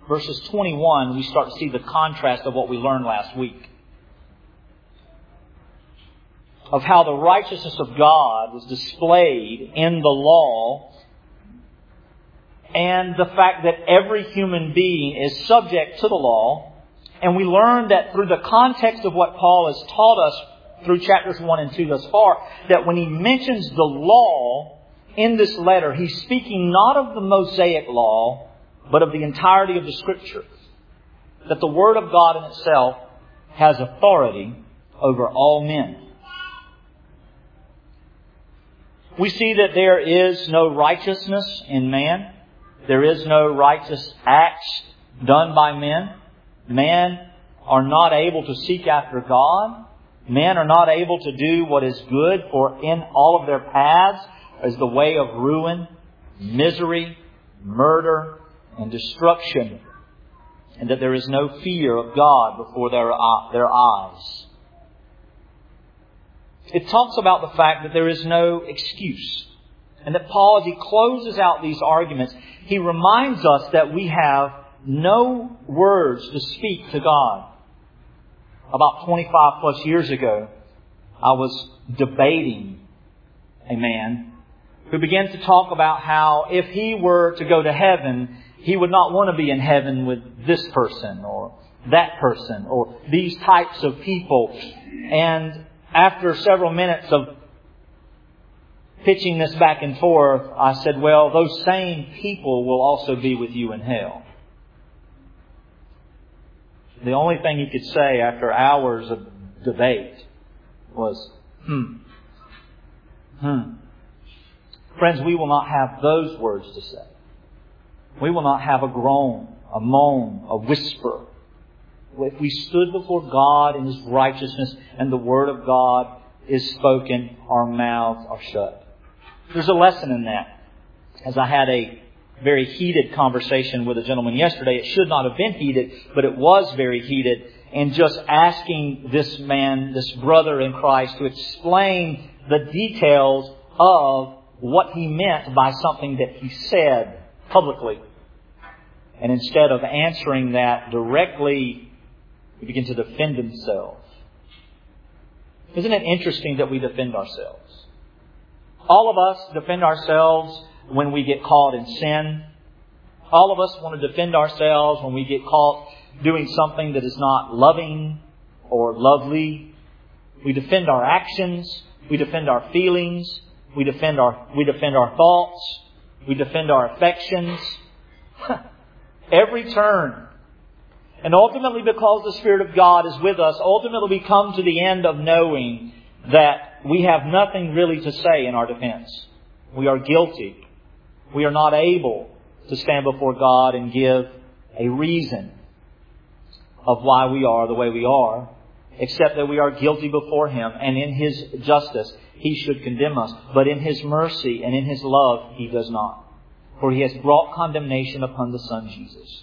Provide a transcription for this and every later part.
verses 21, we start to see the contrast of what we learned last week. Of how the righteousness of God was displayed in the law, and the fact that every human being is subject to the law. And we learned that through the context of what Paul has taught us through chapters 1 and 2 thus far, that when he mentions the law in this letter, he's speaking not of the Mosaic law, but of the entirety of the Scripture. That the Word of God in itself has authority over all men. We see that there is no righteousness in man. There is no righteous acts done by men. Men are not able to seek after God. Men are not able to do what is good, for in all of their paths is the way of ruin, misery, murder, and destruction. And that there is no fear of God before their eyes. It talks about the fact that there is no excuse. And that Paul, as he closes out these arguments, he reminds us that we have no words to speak to God. About 25 plus years ago, I was debating a man who began to talk about how if he were to go to heaven, he would not want to be in heaven with this person or that person or these types of people. And after several minutes of pitching this back and forth, I said, well, those same people will also be with you in hell. The only thing he could say after hours of debate was, Friends, we will not have those words to say. We will not have a groan, a moan, a whisper. If we stood before God in His righteousness and the Word of God is spoken, our mouths are shut. There's a lesson in that. As I had a very heated conversation with a gentleman yesterday, it should not have been heated, but it was very heated. And just asking this man, this brother in Christ, to explain the details of what he meant by something that he said publicly. And instead of answering that directly, he began to defend himself. Isn't it interesting that we defend ourselves? All of us defend ourselves when we get caught in sin. All of us want to defend ourselves when we get caught doing something that is not loving or lovely. We defend our actions. We defend our feelings. We defend our thoughts. We defend our affections. Every turn. And ultimately, because the Spirit of God is with us, ultimately we come to the end of knowing that we have nothing really to say in our defense. We are guilty. We are not able to stand before God and give a reason of why we are the way we are, except that we are guilty before Him, and in His justice He should condemn us. But in His mercy and in His love He does not. For He has brought condemnation upon the Son Jesus.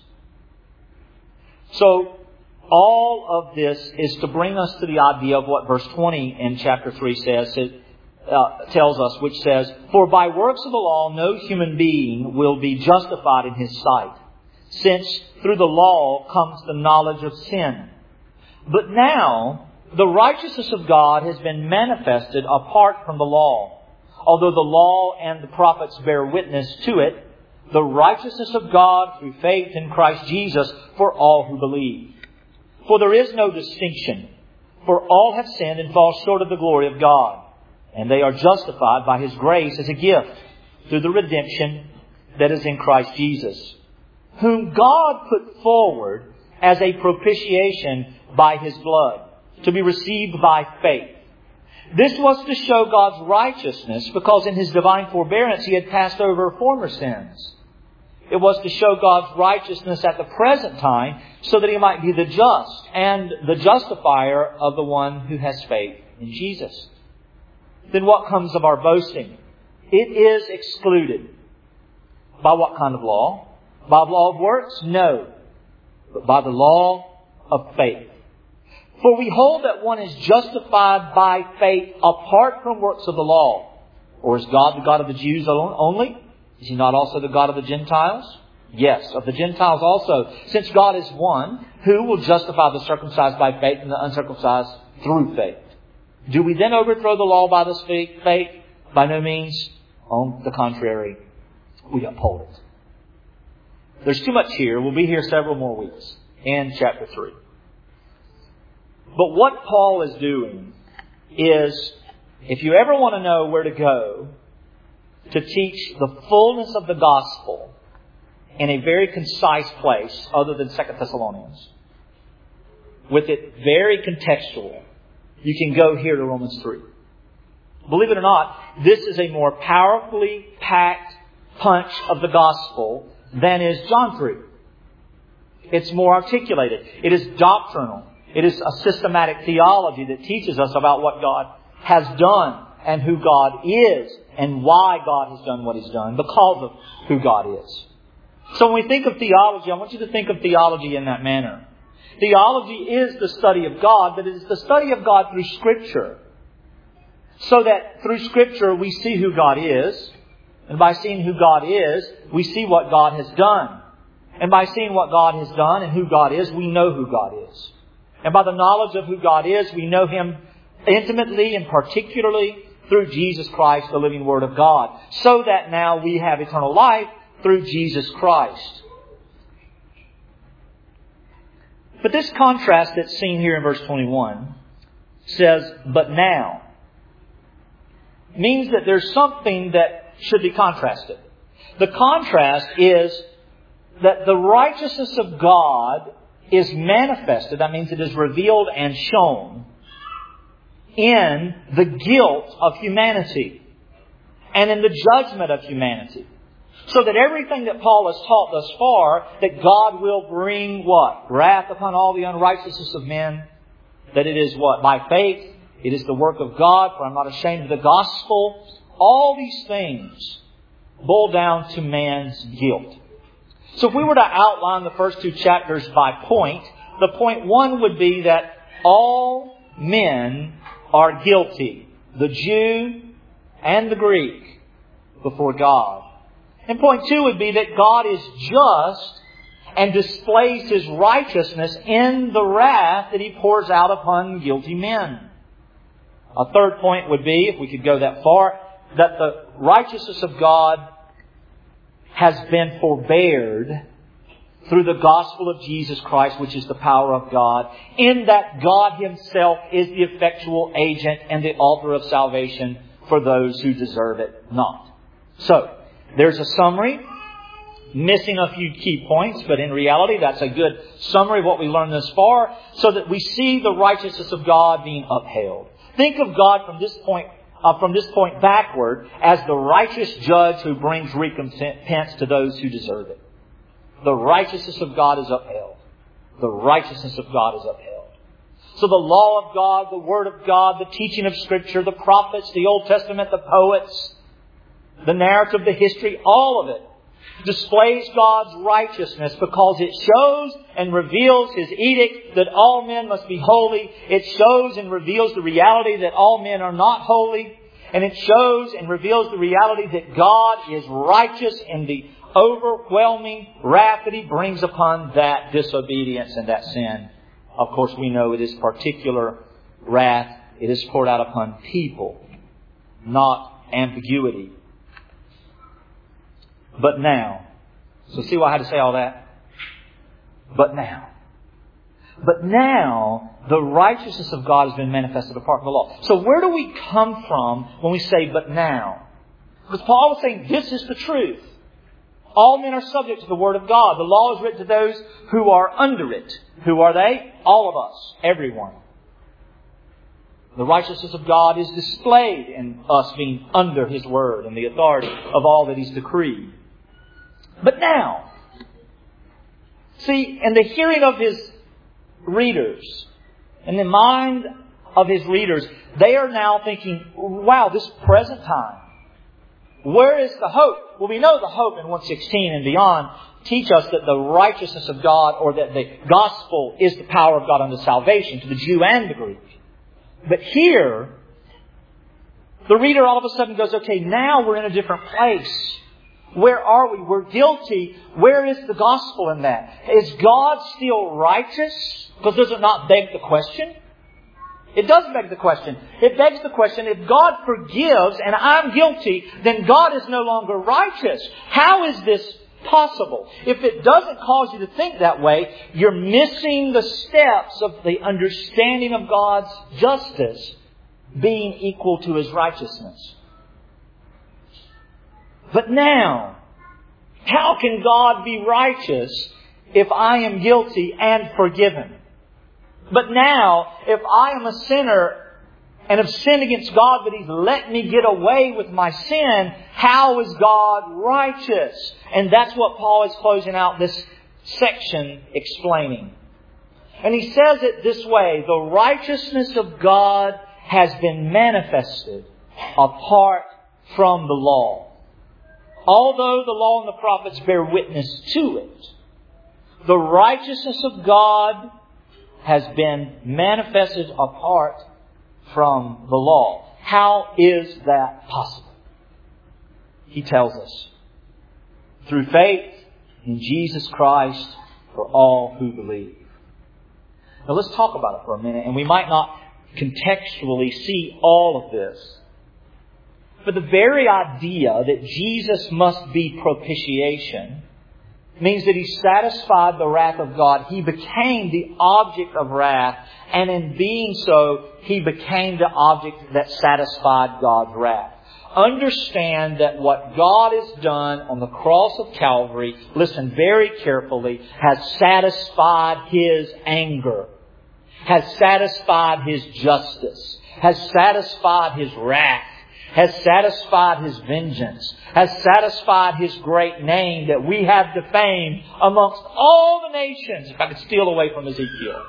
So, all of this is to bring us to the idea of what verse 20 in chapter 3 tells us, which says, For by works of the law no human being will be justified in his sight, since through the law comes the knowledge of sin. But now the righteousness of God has been manifested apart from the law. Although the law and the prophets bear witness to it, the righteousness of God through faith in Christ Jesus for all who believe. For there is no distinction, for all have sinned and fall short of the glory of God, and they are justified by His grace as a gift through the redemption that is in Christ Jesus, whom God put forward as a propitiation by His blood, to be received by faith. This was to show God's righteousness, because in His divine forbearance He had passed over former sins. It was to show God's righteousness at the present time, so that He might be the just and the justifier of the one who has faith in Jesus. Then what comes of our boasting? It is excluded. By what kind of law? By the law of works? No. But by the law of faith. For we hold that one is justified by faith apart from works of the law. Or is God the God of the Jews only? Is He not also the God of the Gentiles? Yes, of the Gentiles also. Since God is one, who will justify the circumcised by faith and the uncircumcised through faith? Do we then overthrow the law by this faith? By no means. On the contrary, we uphold it. There's too much here. We'll be here several more weeks in chapter 3. But what Paul is doing is, if you ever want to know where to go to teach the fullness of the gospel in a very concise place other than 2 Thessalonians, with it very contextual, you can go here to Romans 3. Believe it or not, this is a more powerfully packed punch of the gospel than is John 3. It's more articulated. It is doctrinal. It is a systematic theology that teaches us about what God has done and who God is and why God has done what He's done because of who God is. So when we think of theology, I want you to think of theology in that manner. Theology is the study of God, but it is the study of God through Scripture. So that through Scripture we see who God is. And by seeing who God is, we see what God has done. And by seeing what God has done and who God is, we know who God is. And by the knowledge of who God is, we know Him intimately and particularly through Jesus Christ, the living Word of God. So that now we have eternal life through Jesus Christ. But this contrast that's seen here in verse 21 says, but now, means that there's something that should be contrasted. The contrast is that the righteousness of God is manifested. That means it is revealed and shown in the guilt of humanity and in the judgment of humanity. So that everything that Paul has taught thus far, that God will bring what? Wrath upon all the unrighteousness of men. That it is what? By faith. It is the work of God, for I'm not ashamed of the gospel. All these things boil down to man's guilt. So if we were to outline the first two chapters by point, the point one would be that all men are guilty. The Jew and the Greek before God. And point two would be that God is just and displays His righteousness in the wrath that He pours out upon guilty men. A third point would be, if we could go that far, that the righteousness of God has been forbeared through the gospel of Jesus Christ, which is the power of God, in that God Himself is the effectual agent and the author of salvation for those who deserve it not. So, there's a summary, missing a few key points, but in reality that's a good summary of what we learned thus far, so that we see the righteousness of God being upheld. Think of God from this point backward as the righteous judge who brings recompense to those who deserve it. The righteousness of God is upheld. The righteousness of God is upheld. So the law of God, the Word of God, the teaching of Scripture, the prophets, the Old Testament, the poets, the narrative, the history, all of it displays God's righteousness because it shows and reveals His edict that all men must be holy. It shows and reveals the reality that all men are not holy. And it shows and reveals the reality that God is righteous in the overwhelming wrath that He brings upon that disobedience and that sin. Of course, we know it is particular wrath. It is poured out upon people, not ambiguity. But now. So see why I had to say all that? But now. But now, the righteousness of God has been manifested apart from the law. So where do we come from when we say, but now? Because Paul was saying, this is the truth. All men are subject to the Word of God. The law is written to those who are under it. Who are they? All of us. Everyone. The righteousness of God is displayed in us being under His Word and the authority of all that He's decreed. But now, see, in the hearing of His readers, in the mind of His readers, they are now thinking, wow, this present time, where is the hope? Well, we know the hope in 1:16 and beyond teach us that the righteousness of God, or that the gospel is the power of God unto salvation to the Jew and the Greek. But here, the reader all of a sudden goes, okay, now we're in a different place. Where are we? We're guilty. Where is the gospel in that? Is God still righteous? Because does it not beg the question? It does beg the question. It begs the question, if God forgives and I'm guilty, then God is no longer righteous. How is this possible? If it doesn't cause you to think that way, you're missing the steps of the understanding of God's justice being equal to His righteousness. But now, how can God be righteous if I am guilty and forgiven? But now, if I am a sinner and have sinned against God, but He's let me get away with my sin, how is God righteous? And that's what Paul is closing out this section explaining. And he says it this way: the righteousness of God has been manifested apart from the law. Although the law and the prophets bear witness to it, the righteousness of God has been manifested apart from the law. How is that possible? He tells us. Through faith in Jesus Christ for all who believe. Now let's talk about it for a minute, and we might not contextually see all of this. But the very idea that Jesus must be propitiation means that He satisfied the wrath of God. He became the object of wrath. And in being so, He became the object that satisfied God's wrath. Understand that what God has done on the cross of Calvary, listen very carefully, has satisfied His anger, has satisfied His justice, has satisfied His wrath, has satisfied His vengeance, has satisfied His great name that we have defamed amongst all the nations, if I could steal away from Ezekiel.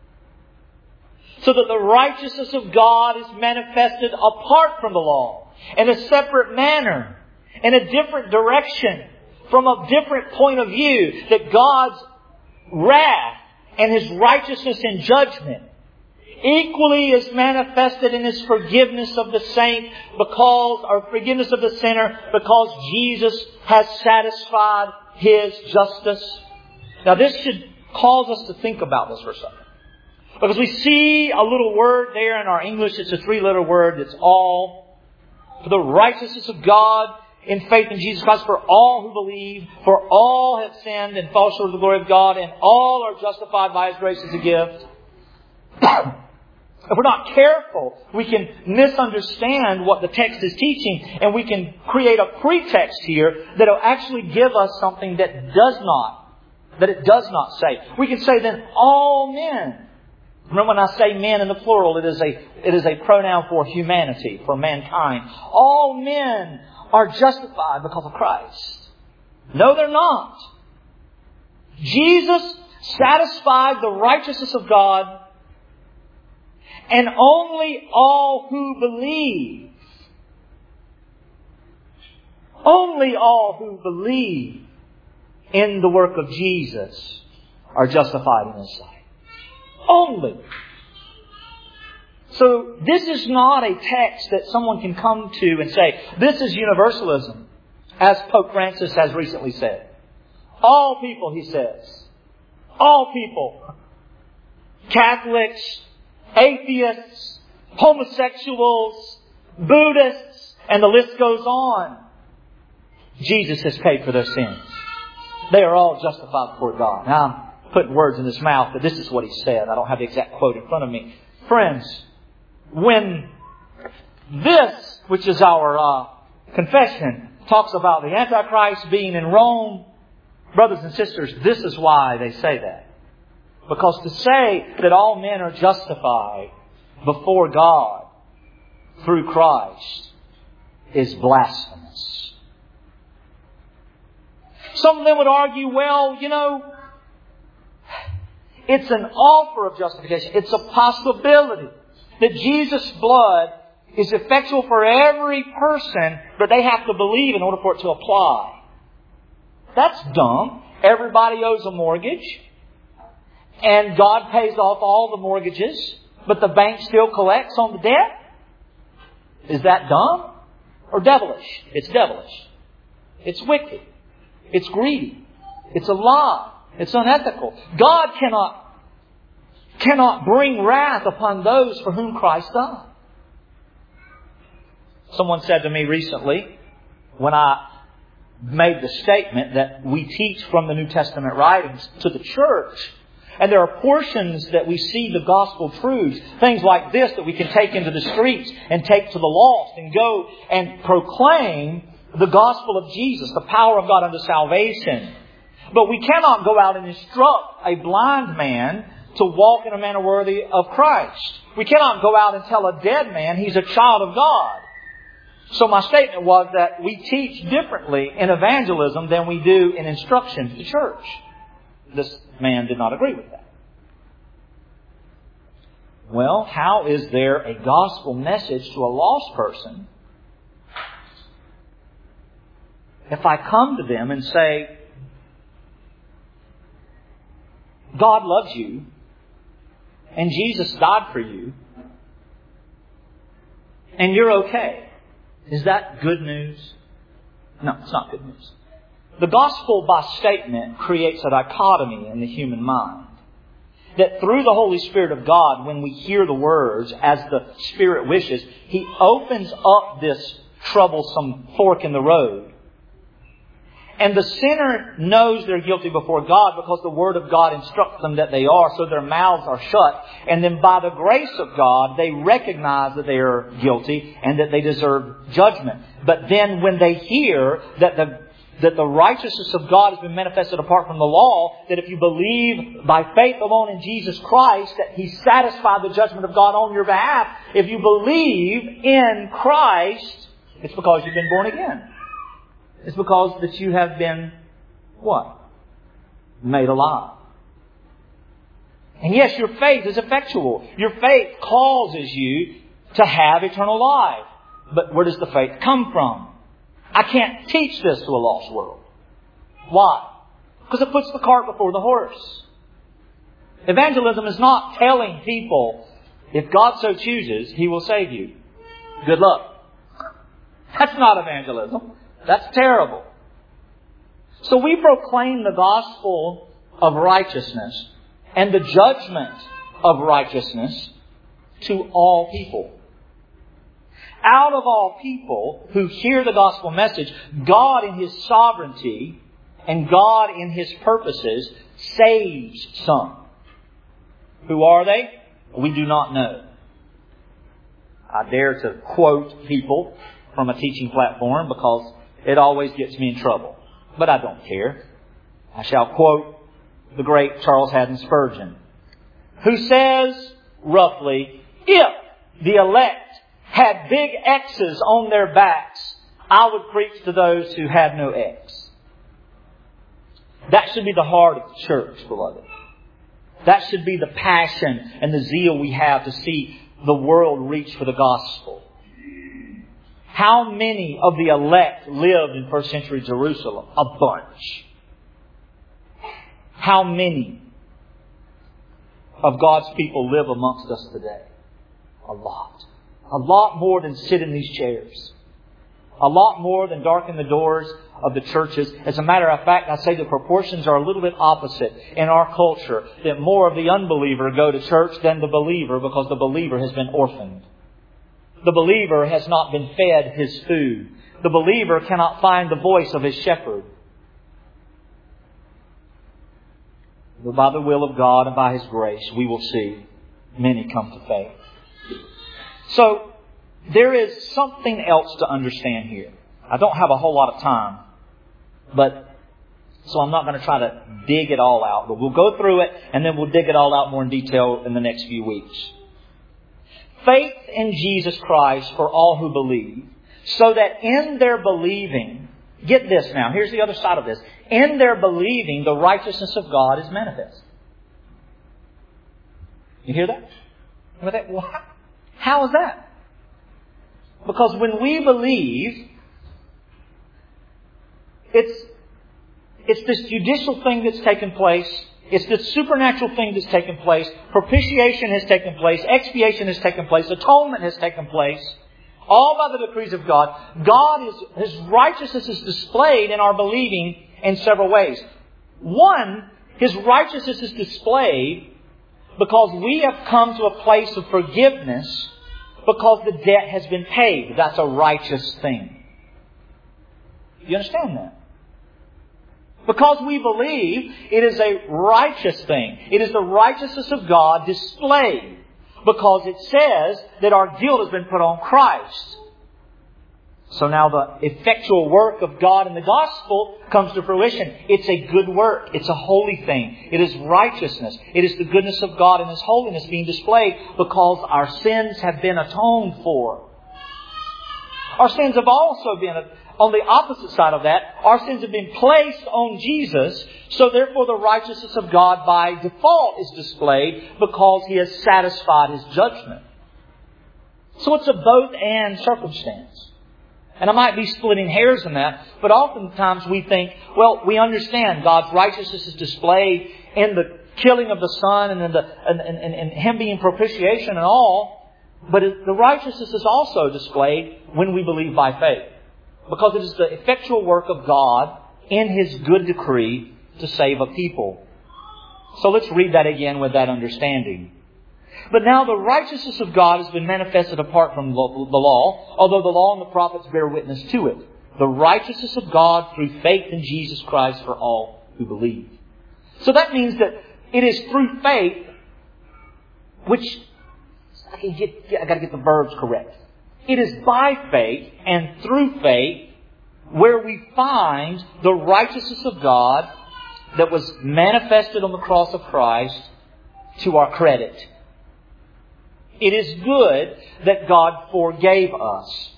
So that the righteousness of God is manifested apart from the law, in a separate manner, in a different direction, from a different point of view, that God's wrath and His righteousness and judgment equally is manifested in His forgiveness of the saint or forgiveness of the sinner, because Jesus has satisfied His justice. Now this should cause us to think about this for a second. Because we see a little word there in our English. It's a 3-letter word. It's all. For the righteousness of God in faith in Jesus Christ for all who believe. For all have sinned and fall short of the glory of God, and all are justified by His grace as a gift. If we're not careful, we can misunderstand what the text is teaching, and we can create a pretext here that will actually give us something that it does not say. We can say then, all men. Remember, when I say men in the plural, it is a pronoun for humanity, for mankind. All men are justified because of Christ. No, they're not. Jesus satisfied the righteousness of God, and only all who believe, in the work of Jesus are justified in His sight. Only. So this is not a text that someone can come to and say, this is universalism, as Pope Francis has recently said. All people, he says. All people. Catholics, atheists, homosexuals, Buddhists, and the list goes on. Jesus has paid for their sins. They are all justified before God. Now, I'm putting words in His mouth, but this is what He said. I don't have the exact quote in front of me. Friends, when this, which is our confession, talks about the Antichrist being in Rome, brothers and sisters, this is why they say that. Because to say that all men are justified before God through Christ is blasphemous. Some of them would argue, well, it's an offer of justification. It's a possibility that Jesus' blood is effectual for every person, but they have to believe in order for it to apply. That's dumb. Everybody owes a mortgage, and God pays off all the mortgages, but the bank still collects on the debt? Is that dumb or devilish? It's devilish. It's wicked. It's greedy. It's a lie. It's unethical. God cannot bring wrath upon those for whom Christ died. Someone said to me recently, when I made the statement that we teach from the New Testament writings to the church, and there are portions that we see the gospel truths, things like this that we can take into the streets and take to the lost and go and proclaim the gospel of Jesus, the power of God unto salvation. But we cannot go out and instruct a blind man to walk in a manner worthy of Christ. We cannot go out and tell a dead man he's a child of God. So my statement was that we teach differently in evangelism than we do in instruction to the church. This man did not agree with that. Well, how is there a gospel message to a lost person if I come to them and say, God loves you and Jesus died for you and you're okay? Is that good news? No, it's not good news. The gospel by statement creates a dichotomy in the human mind. That through the Holy Spirit of God, when we hear the words as the Spirit wishes, He opens up this troublesome fork in the road. And the sinner knows they're guilty before God because the Word of God instructs them that they are, so their mouths are shut. And then by the grace of God, they recognize that they are guilty and that they deserve judgment. But then when they hear that the righteousness of God has been manifested apart from the law, that if you believe by faith alone in Jesus Christ, that He satisfied the judgment of God on your behalf. If you believe in Christ, it's because you've been born again. It's because that you have been, what? Made alive. And yes, your faith is effectual. Your faith causes you to have eternal life. But where does the faith come from? I can't teach this to a lost world. Why? Because it puts the cart before the horse. Evangelism is not telling people, if God so chooses, He will save you. Good luck. That's not evangelism. That's terrible. So we proclaim the gospel of righteousness and the judgment of righteousness to all people. Out of all people who hear the gospel message, God in His sovereignty and God in His purposes saves some. Who are they? We do not know. I dare to quote people from a teaching platform because it always gets me in trouble. But I don't care. I shall quote the great Charles Haddon Spurgeon, who says, roughly, if the elect had big X's on their backs, I would preach to those who had no X. That should be the heart of the church, beloved. That should be the passion and the zeal we have to see the world reach for the gospel. How many of the elect lived in first century Jerusalem? A bunch. How many of God's people live amongst us today? A lot. A lot more than sit in these chairs. A lot more than darken the doors of the churches. As a matter of fact, I say the proportions are a little bit opposite in our culture. That more of the unbeliever go to church than the believer because the believer has been orphaned. The believer has not been fed his food. The believer cannot find the voice of his shepherd. But by the will of God and by His grace, we will see many come to faith. So, there is something else to understand here. I don't have a whole lot of time, so I'm not going to try to dig it all out. But we'll go through it and then we'll dig it all out more in detail in the next few weeks. Faith in Jesus Christ for all who believe, so that in their believing, get this now, here's the other side of this. In their believing, the righteousness of God is manifest. You hear that? Well, how is that? Because when we believe, it's this judicial thing that's taken place. It's this supernatural thing that's taken place. Propitiation has taken place. Expiation has taken place. Atonement has taken place. All by the decrees of God. His righteousness is displayed in our believing in several ways. One, His righteousness is displayed because we have come to a place of forgiveness because the debt has been paid. That's a righteous thing. You understand that? Because we believe it is a righteous thing. It is the righteousness of God displayed. Because it says that our guilt has been put on Christ. So now the effectual work of God in the gospel comes to fruition. It's a good work. It's a holy thing. It is righteousness. It is the goodness of God and His holiness being displayed because our sins have been atoned for. Our sins have also been, on the opposite side of that, our sins have been placed on Jesus. So therefore the righteousness of God by default is displayed because He has satisfied His judgment. So it's a both and circumstance. And I might be splitting hairs in that, but oftentimes we think, well, we understand God's righteousness is displayed in the killing of the Son and in Him being propitiation and all. But the righteousness is also displayed when we believe by faith. Because it is the effectual work of God in His good decree to save a people. So let's read that again with that understanding. But now the righteousness of God has been manifested apart from the law, although the law and the prophets bear witness to it. The righteousness of God through faith in Jesus Christ for all who believe. So that means that it is through faith, which I got to get the verbs correct. It is by faith and through faith where we find the righteousness of God that was manifested on the cross of Christ to our credit. It is good that God forgave us.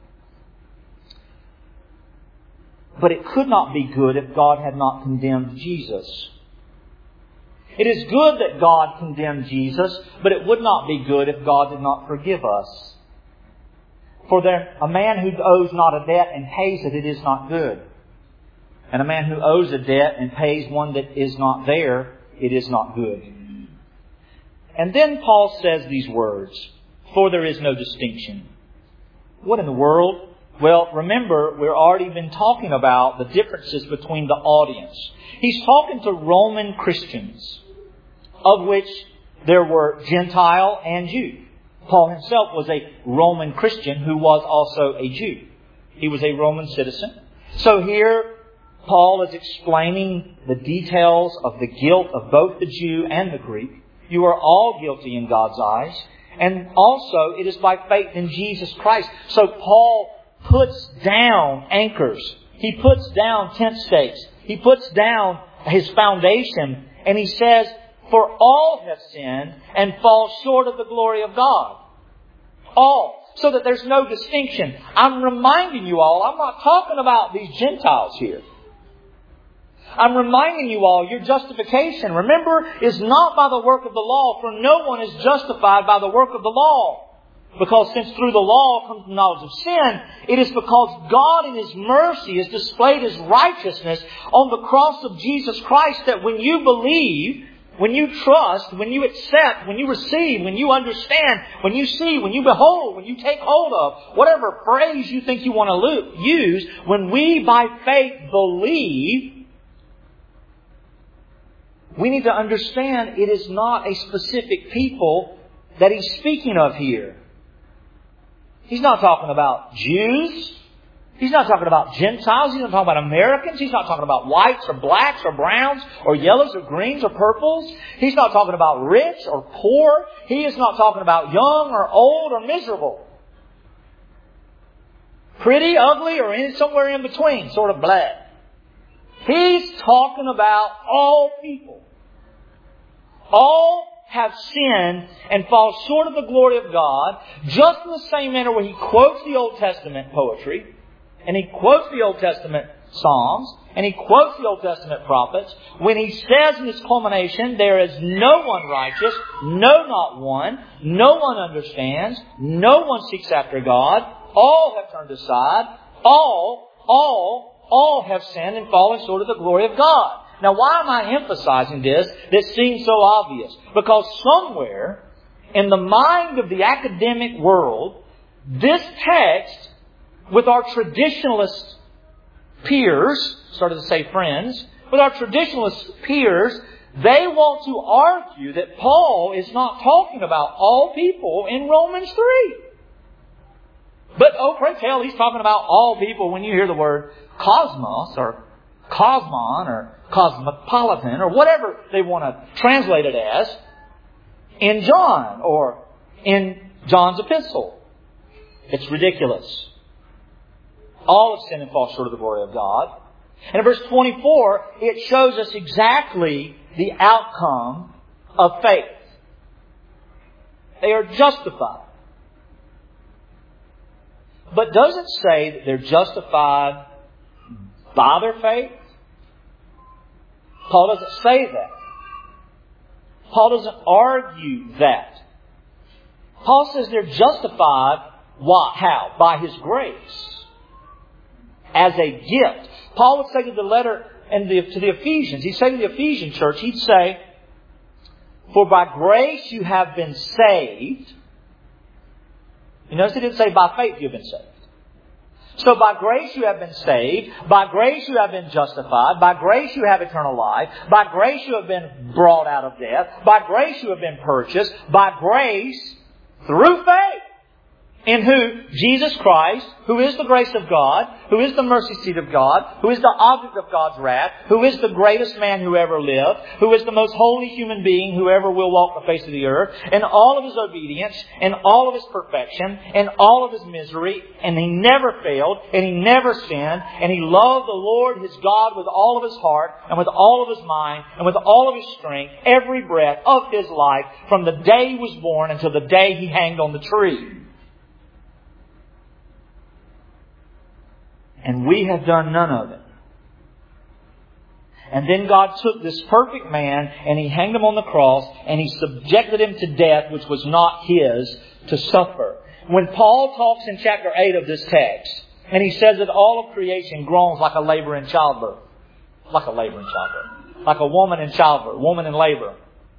But it could not be good if God had not condemned Jesus. It is good that God condemned Jesus, but it would not be good if God did not forgive us. For a man who owes not a debt and pays it, it is not good. And a man who owes a debt and pays one that is not there, it is not good. And then Paul says these words, for there is no distinction. What in the world? Well, remember, we've already been talking about the differences between the audience. He's talking to Roman Christians, of which there were Gentile and Jew. Paul himself was a Roman Christian who was also a Jew. He was a Roman citizen. So here, Paul is explaining the details of the guilt of both the Jew and the Greek. You are all guilty in God's eyes. And also, it is by faith in Jesus Christ. So Paul puts down anchors. He puts down tent stakes. He puts down his foundation. And he says, for all have sinned and fall short of the glory of God. All. So that there's no distinction. I'm reminding you all, I'm not talking about these Gentiles here. I'm reminding you all, your justification, remember, is not by the work of the law, for no one is justified by the work of the law. Because since through the law comes the knowledge of sin, it is because God in His mercy has displayed His righteousness on the cross of Jesus Christ that when you believe, when you trust, when you accept, when you receive, when you understand, when you see, when you behold, when you take hold of, whatever phrase you think you want to use, when we by faith believe, we need to understand it is not a specific people that He's speaking of here. He's not talking about Jews. He's not talking about Gentiles. He's not talking about Americans. He's not talking about whites or blacks or browns or yellows or greens or purples. He's not talking about rich or poor. He is not talking about young or old or miserable. Pretty, ugly, or somewhere in between, sort of black. He's talking about all people. All have sinned and fall short of the glory of God, just in the same manner where he quotes the Old Testament poetry, and he quotes the Old Testament Psalms, and he quotes the Old Testament prophets, when he says in his culmination, there is no one righteous, no, not one, no one understands, no one seeks after God, all have turned aside, all have sinned and fallen short of the glory of God. Now, why am I emphasizing this? This seems so obvious. Because somewhere in the mind of the academic world, this text, with our traditionalist peers, started to say friends, with our traditionalist peers, they want to argue that Paul is not talking about all people in Romans 3. But, oh, pray tell, he's talking about all people when you hear the word cosmos or cosmon or cosmopolitan or whatever they want to translate it as in John or in John's epistle. It's ridiculous. All have sinned and fall short of the glory of God. And in verse 24, it shows us exactly the outcome of faith. They are justified. But does it say that they're justified by their faith? Paul doesn't say that. Paul doesn't argue that. Paul says they're justified. Why? How? By His grace. As a gift. Paul would say to the letter to the Ephesians, he'd say to the Ephesian church, he'd say, for by grace you have been saved. You notice he didn't say by faith you have been saved. So by grace you have been saved. By grace you have been justified. By grace you have eternal life. By grace you have been brought out of death. By grace you have been purchased. By grace through faith. In who? Jesus Christ, who is the grace of God, who is the mercy seat of God, who is the object of God's wrath, who is the greatest man who ever lived, who is the most holy human being who ever will walk the face of the earth, and all of His obedience, and all of His perfection, and all of His misery, and He never failed, and He never sinned, and He loved the Lord His God with all of His heart, and with all of His mind, and with all of His strength, every breath of His life, from the day He was born until the day He hanged on the tree. And we have done none of it. And then God took this perfect man and He hanged Him on the cross and He subjected Him to death which was not His to suffer. When Paul talks in chapter 8 of this text and he says that all of creation groans like a labor in childbirth. Like a labor in childbirth. Like a woman in childbirth. Woman in labor.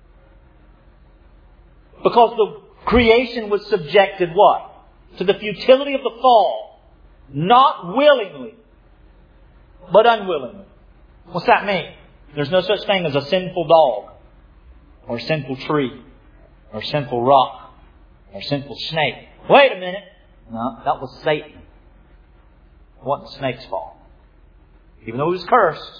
Because the creation was subjected what? To the futility of the fall. Not willingly, but unwillingly. What's that mean? There's no such thing as a sinful dog, or a sinful tree, or a sinful rock, or a sinful snake. Wait a minute. No, that was Satan. It wasn't the snake's fault. Even though he was cursed,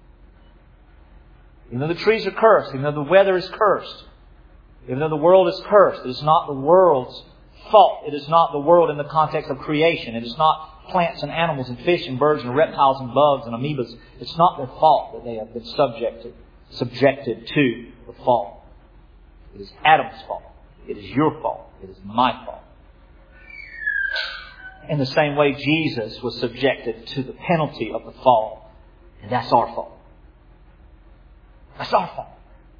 even though the trees are cursed, even though the weather is cursed, even though the world is cursed, it is not the world's fault. It is not the world in the context of creation. It is not plants and animals and fish and birds and reptiles and bugs and amoebas. It's not their fault that they have been subjected to the fall. It is Adam's fault. It is your fault. It is my fault. In the same way, Jesus was subjected to the penalty of the fall. And that's our fault. That's our fault.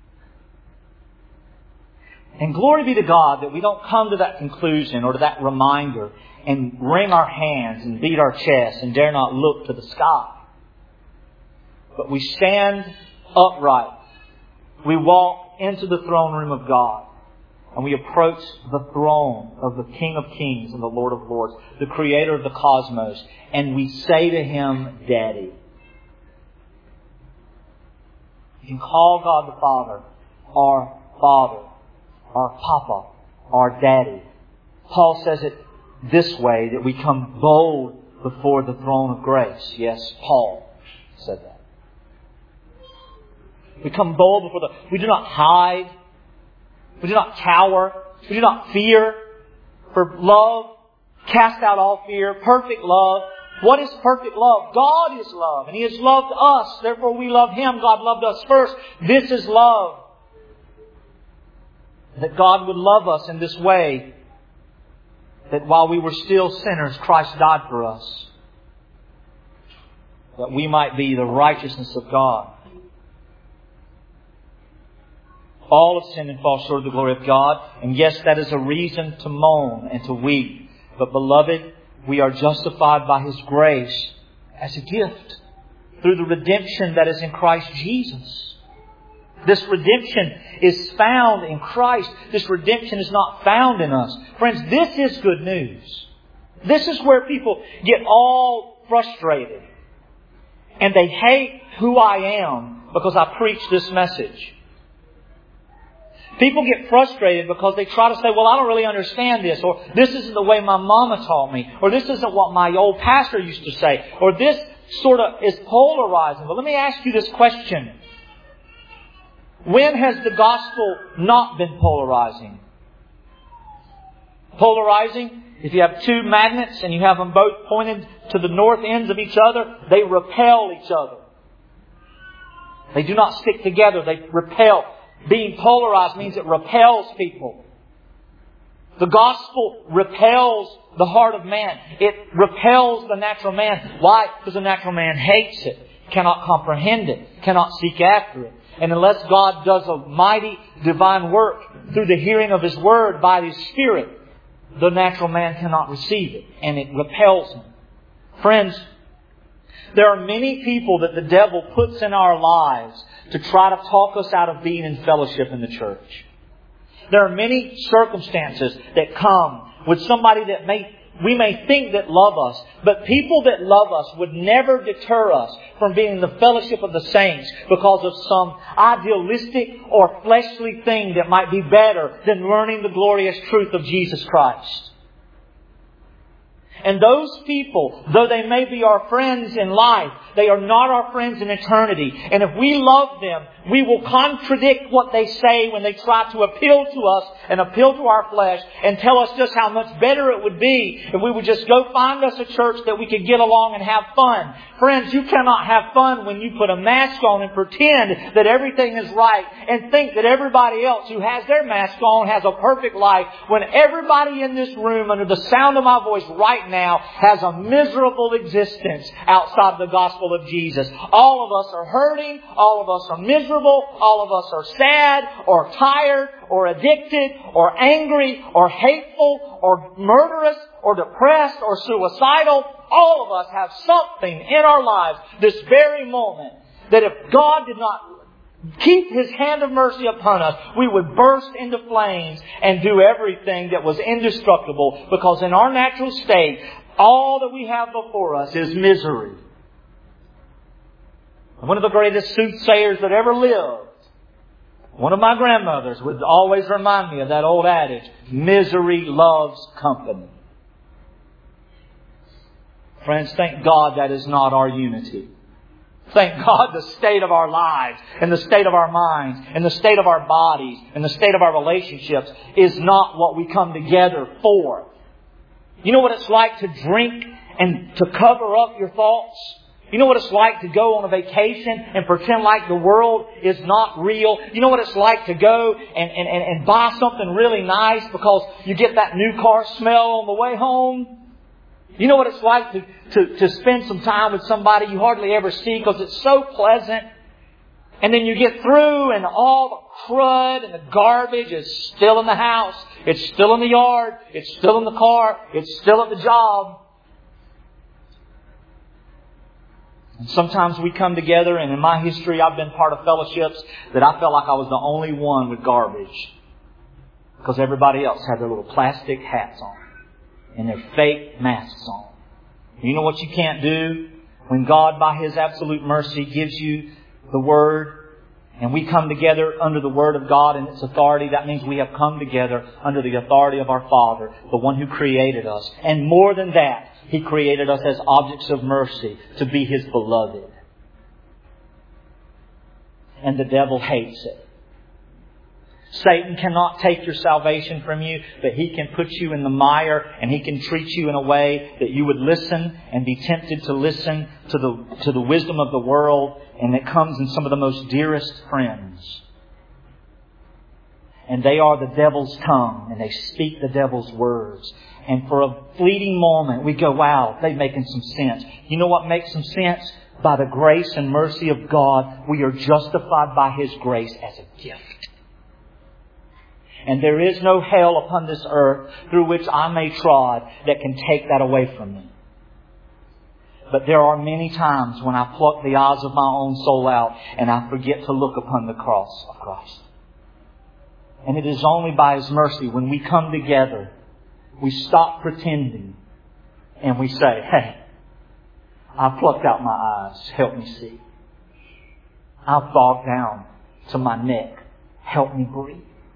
And glory be to God that we don't come to that conclusion or to that reminder and wring our hands and beat our chests and dare not look to the sky. But we stand upright. We walk into the throne room of God. And we approach the throne of the King of Kings and the Lord of Lords, the Creator of the cosmos. And we say to Him, Daddy. You can call God the Father, our Father, our Papa, our Daddy. Paul says it this way, that we come bold before the throne of grace. Yes, Paul said that. We come bold before we do not hide. We do not cower. We do not fear. For love cast out all fear. Perfect love. What is perfect love? God is love. And He has loved us. Therefore we love Him. God loved us first. This is love. That God would love us in this way. That while we were still sinners, Christ died for us. That we might be the righteousness of God. All have sinned and fall short of the glory of God. And yes, that is a reason to moan and to weep. But beloved, we are justified by His grace as a gift. Through the redemption that is in Christ Jesus. This redemption is found in Christ. This redemption is not found in us. Friends, this is good news. This is where people get all frustrated. And they hate who I am because I preach this message. People get frustrated because they try to say, well, I don't really understand this, or this isn't the way my mama taught me, or this isn't what my old pastor used to say, or this sort of is polarizing. But let me ask you this question. When has the gospel not been polarizing? Polarizing? If you have two magnets and you have them both pointed to the north ends of each other, they repel each other. They do not stick together. They repel. Being polarized means it repels people. The gospel repels the heart of man. It repels the natural man. Why? Because the natural man hates it, cannot comprehend it, cannot seek after it. And unless God does a mighty divine work through the hearing of His Word by His Spirit, the natural man cannot receive it, and it repels him. Friends, there are many people that the devil puts in our lives to try to talk us out of being in fellowship in the church. There are many circumstances that come with somebody that we may think that love us, but people that love us would never deter us from being in the fellowship of the saints because of some idealistic or fleshly thing that might be better than learning the glorious truth of Jesus Christ. And those people, though they may be our friends in life, they are not our friends in eternity. And if we love them, we will contradict what they say when they try to appeal to us and appeal to our flesh and tell us just how much better it would be if we would just go find us a church that we could get along and have fun. Friends, you cannot have fun when you put a mask on and pretend that everything is right and think that everybody else who has their mask on has a perfect life, when everybody in this room under the sound of my voice right now has a miserable existence outside the gospel of Jesus. All of us are hurting. All of us are miserable. All of us are sad or tired or addicted or angry or hateful or murderous or depressed or suicidal. All of us have something in our lives this very moment that if God did not keep His hand of mercy upon us, we would burst into flames and do everything that was indestructible, because in our natural state, all that we have before us is misery. One of the greatest soothsayers that ever lived, one of my grandmothers, would always remind me of that old adage, misery loves company. Friends, thank God that is not our unity. Thank God the state of our lives and the state of our minds and the state of our bodies and the state of our relationships is not what we come together for. You know what it's like to drink and to cover up your thoughts? You know what it's like to go on a vacation and pretend like the world is not real? You know what it's like to go and buy something really nice because you get that new car smell on the way home? You know what it's like to spend some time with somebody you hardly ever see because it's so pleasant. And then you get through and all the crud and the garbage is still in the house. It's still in the yard. It's still in the car. It's still at the job. And sometimes we come together, and in my history I've been part of fellowships that I felt like I was the only one with garbage. Because everybody else had their little plastic hats on and their fake masks on. You know what you can't do? When God, by His absolute mercy, gives you the Word, and we come together under the Word of God and its authority, that means we have come together under the authority of our Father, the one who created us. And more than that, He created us as objects of mercy to be His beloved. And the devil hates it. Satan cannot take your salvation from you, but he can put you in the mire and he can treat you in a way that you would listen and be tempted to listen to the wisdom of the world, and it comes in some of the most dearest friends. And they are the devil's tongue, and they speak the devil's words. And for a fleeting moment, we go, wow, they're making some sense. You know what makes some sense? By the grace and mercy of God, we are justified by His grace as a gift. And there is no hell upon this earth through which I may trod that can take that away from me. But there are many times when I pluck the eyes of my own soul out and I forget to look upon the cross of Christ. And it is only by His mercy when we come together, we stop pretending. and we say, hey, I plucked out my eyes. Help me see. I've bogged down to my neck. Help me breathe.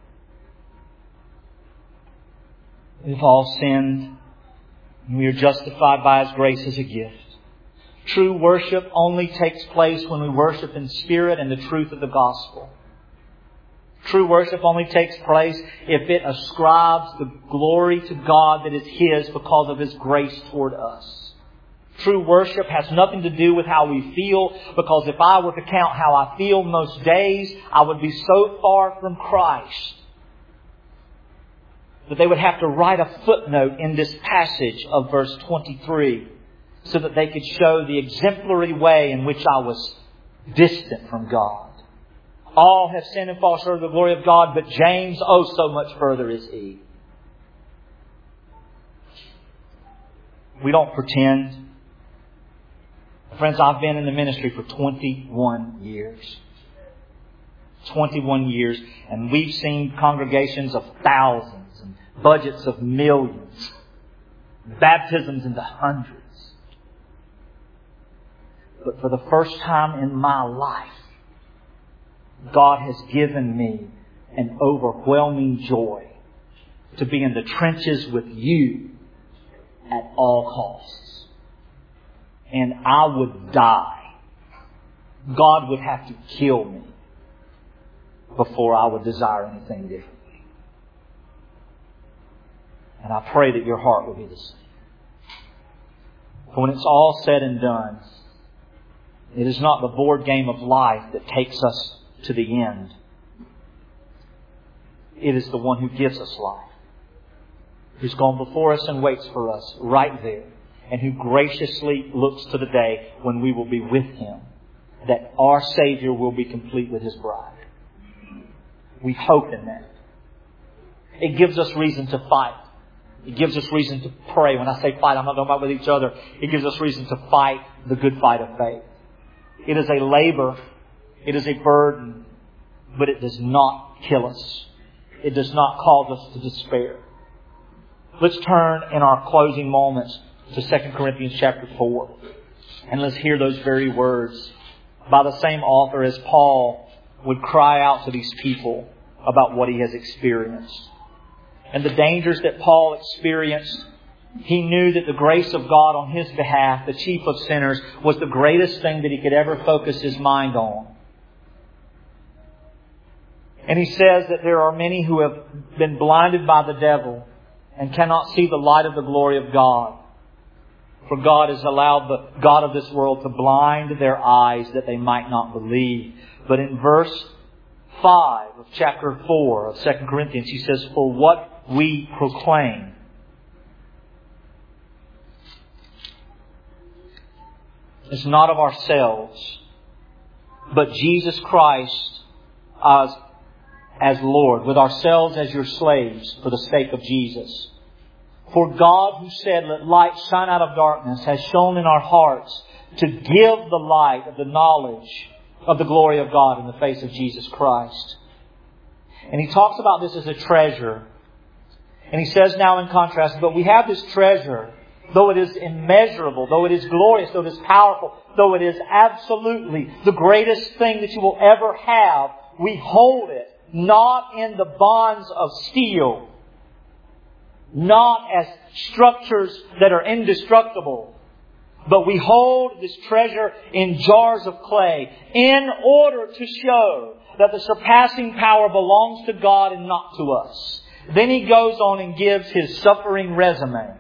We've all sinned, and we are justified by His grace as a gift. True worship only takes place when we worship in spirit and the truth of the gospel. True worship only takes place if it ascribes the glory to God that is His because of His grace toward us. True worship has nothing to do with how we feel, because if I were to count how I feel most days, I would be so far from Christ that they would have to write a footnote in this passage of verse 23 so that they could show the exemplary way in which I was distant from God. All have sinned and fall short of the glory of God, but James, oh, so much further is he. We don't pretend. Friends, I've been in the ministry for 21 years. 21 years, and we've seen congregations of thousands and budgets of millions, baptisms into hundreds. But for the first time in my life, God has given me an overwhelming joy to be in the trenches with you at all costs. And I would die. God would have to kill me before I would desire anything differently. And I pray that your heart will be the same. But when it's all said and done, it is not the board game of life that takes us to the end. It is the one who gives us life, who's gone before us and waits for us right there, and who graciously looks to the day when we will be with Him, that our Savior will be complete with His bride. We hope in that. It gives us reason to fight. It gives us reason to pray. When I say fight, I'm not talking about with each other. It gives us reason to fight the good fight of faith. It is a labor. It is a burden. But it does not kill us. It does not cause us to despair. Let's turn in our closing moments to 2 Corinthians chapter 4. And let's hear those very words by the same author as Paul would cry out to these people about what he has experienced. And the dangers that Paul experienced, he knew that the grace of God on his behalf, the chief of sinners, was the greatest thing that he could ever focus his mind on. And he says that there are many who have been blinded by the devil and cannot see the light of the glory of God. For God has allowed the God of this world to blind their eyes that they might not believe. But in verse 5 of chapter 4 of 2 Corinthians, he says, for what we proclaim is not of ourselves, but Jesus Christ as Lord, with ourselves as your slaves for the sake of Jesus. For God, who said, let light shine out of darkness, has shone in our hearts to give the light of the knowledge of the glory of God in the face of Jesus Christ. And he talks about this as a treasure. And he says now in contrast, but we have this treasure, though it is immeasurable, though it is glorious, though it is powerful, though it is absolutely the greatest thing that you will ever have, we hold it not in the bonds of steel, not as structures that are indestructible, but we hold this treasure in jars of clay in order to show that the surpassing power belongs to God and not to us. Then he goes on and gives his suffering resume.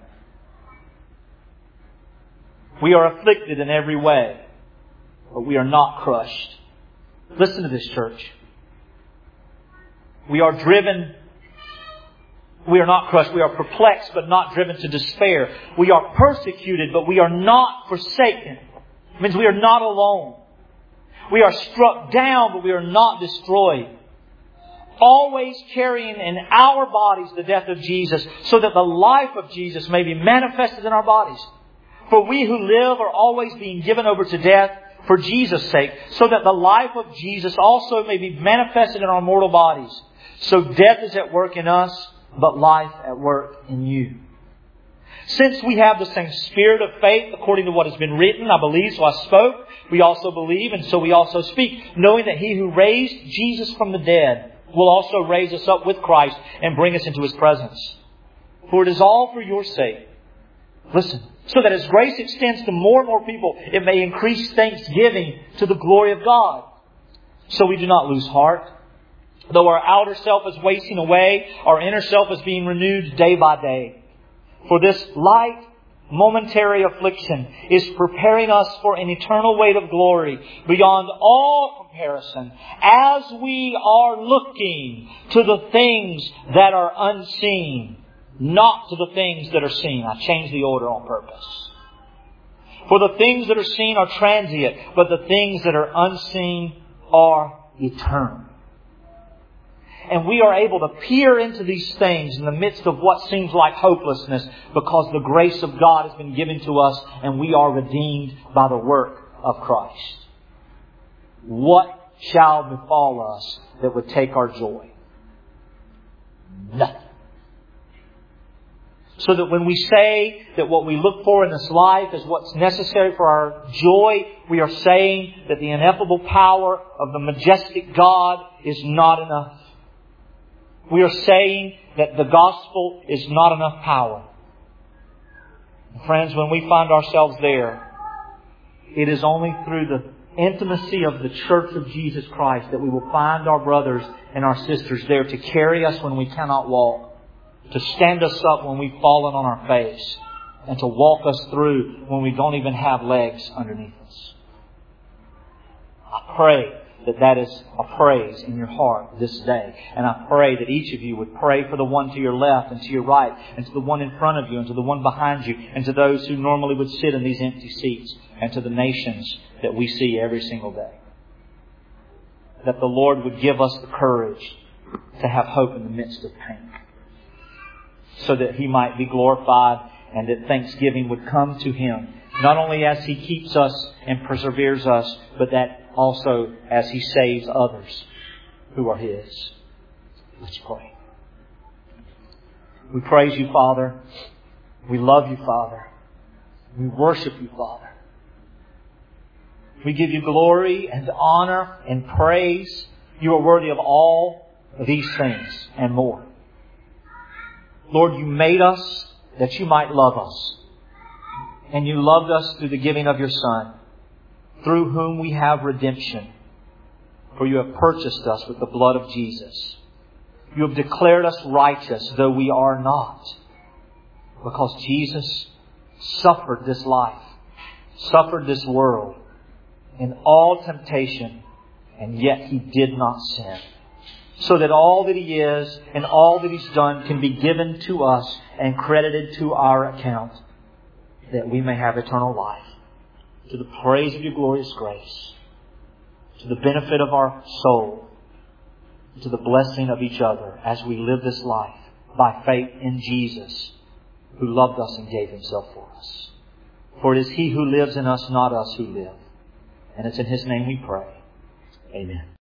We are afflicted in every way, but we are not crushed. Listen to this, church. We are driven. We are not crushed. We are perplexed, but not driven to despair. We are persecuted, but we are not forsaken. It means we are not alone. We are struck down, but we are not destroyed. Always carrying in our bodies the death of Jesus, so that the life of Jesus may be manifested in our bodies. For we who live are always being given over to death for Jesus' sake, so that the life of Jesus also may be manifested in our mortal bodies. So death is at work in us, but life at work in you. Since we have the same spirit of faith, according to what has been written, I believe, so I spoke. We also believe, and so we also speak, knowing that He who raised Jesus from the dead will also raise us up with Christ and bring us into His presence. For it is all for your sake. Listen, so that as grace extends to more and more people, it may increase thanksgiving to the glory of God. So we do not lose heart. Though our outer self is wasting away, our inner self is being renewed day by day. For this light, momentary affliction is preparing us for an eternal weight of glory beyond all comparison, as we are looking to the things that are unseen, not to the things that are seen. I changed the order on purpose. For the things that are seen are transient, but the things that are unseen are eternal. And we are able to peer into these things in the midst of what seems like hopelessness, because the grace of God has been given to us and we are redeemed by the work of Christ. What shall befall us that would take our joy? Nothing. So that when we say that what we look for in this life is what's necessary for our joy, we are saying that the ineffable power of the majestic God is not enough. We are saying that the gospel is not enough power. Friends, when we find ourselves there, it is only through the intimacy of the Church of Jesus Christ that we will find our brothers and our sisters there to carry us when we cannot walk, to stand us up when we've fallen on our face, and to walk us through when we don't even have legs underneath us. I pray that is a praise in your heart this day. And I pray that each of you would pray for the one to your left and to your right, and to the one in front of you and to the one behind you, and to those who normally would sit in these empty seats, and to the nations that we see every single day. That the Lord would give us the courage to have hope in the midst of pain, so that He might be glorified and that thanksgiving would come to Him, not only as He keeps us and perseveres us, but that also as He saves others who are His. Let's pray. We praise You, Father. We love You, Father. We worship You, Father. We give You glory and honor and praise. You are worthy of all of these things and more. Lord, You made us that You might love us. And You loved us through the giving of Your Son, through whom we have redemption. For You have purchased us with the blood of Jesus. You have declared us righteous, though we are not. Because Jesus suffered this life, suffered this world in all temptation, and yet He did not sin. So that all that He is and all that He's done can be given to us and credited to our account, that we may have eternal life. To the praise of Your glorious grace, to the benefit of our soul, to the blessing of each other as we live this life by faith in Jesus, who loved us and gave Himself for us. For it is He who lives in us, not us who live. And it's in His name we pray. Amen.